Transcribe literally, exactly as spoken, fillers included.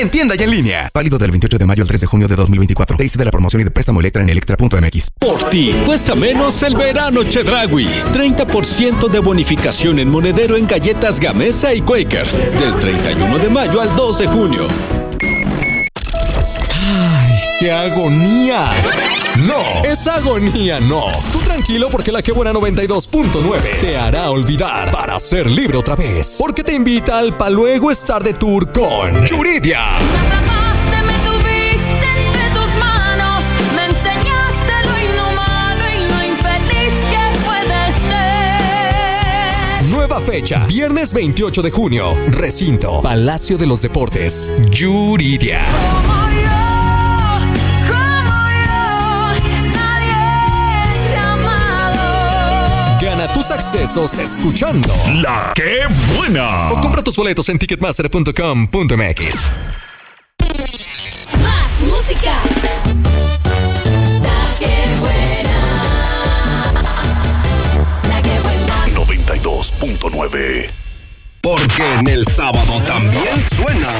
En tienda y en línea. Válido del veintiocho de mayo al tres de junio de dos mil veinticuatro. Taste de la promoción y de préstamo Electra en electra punto m x. Por ti, cuesta menos el verano Chedraui. treinta por ciento de bonificación en monedero en galletas Gamesa y Quaker. Del treinta y uno de mayo al dos de junio. ¡Ay, qué agonía! No, esa agonía no. Tú tranquilo porque la Que Buena noventa y dos punto nueve te hará olvidar para ser libre otra vez. Porque te invita al Pa' Luego estar de tour con Yuridia. Me atrapaste, me tuviste entre tus manos, me enseñaste lo inhumano y lo infeliz que puede ser. Nueva fecha, viernes veintiocho de junio, recinto, Palacio de los Deportes, Yuridia. Gana tus accesos escuchando La Que Buena. O compra tus boletos en ticketmaster punto com punto m x. Más música. La Que Buena. La Que Buena. noventa y dos punto nueve. Porque en el sábado también suena.